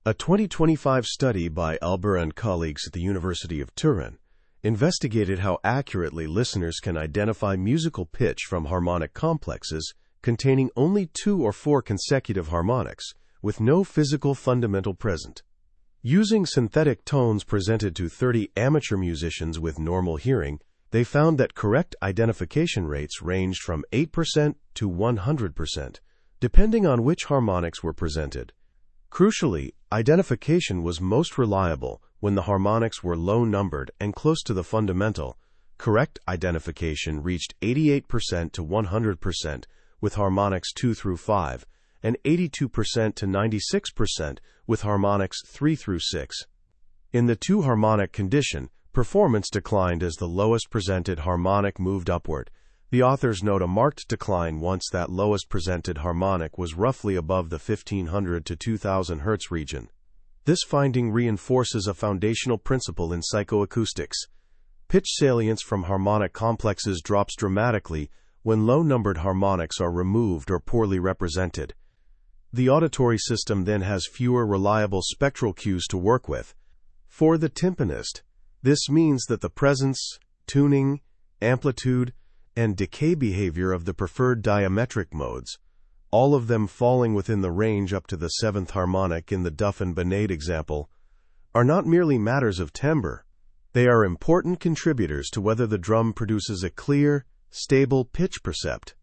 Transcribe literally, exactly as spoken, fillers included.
A twenty twenty-five study by Alber and colleagues at the University of Turin investigated how accurately listeners can identify musical pitch from harmonic complexes containing only two or four consecutive harmonics, with no physical fundamental present. Using synthetic tones presented to thirty amateur musicians with normal hearing, they found that correct identification rates ranged from eight percent to one hundred percent, depending on which harmonics were presented. Crucially, identification was most reliable when the harmonics were low-numbered and close to the fundamental. Correct identification reached eighty-eight percent to one hundred percent with harmonics two through five, and eighty-two percent to ninety-six percent with harmonics three through six. In the two-harmonic condition, performance declined as the lowest presented harmonic moved upward. The authors note a marked decline once that lowest presented harmonic was roughly above the fifteen hundred to two thousand hertz region. This finding reinforces a foundational principle in psychoacoustics. Pitch salience from harmonic complexes drops dramatically when low-numbered harmonics are removed or poorly represented. The auditory system then has fewer reliable spectral cues to work with. For the timpanist, this means that the presence, tuning, amplitude, and decay behavior of the preferred diametric modes, all of them falling within the range up to the seventh harmonic in the Duff and Benaid example, are not merely matters of timbre. They are important contributors to whether the drum produces a clear, stable pitch percept.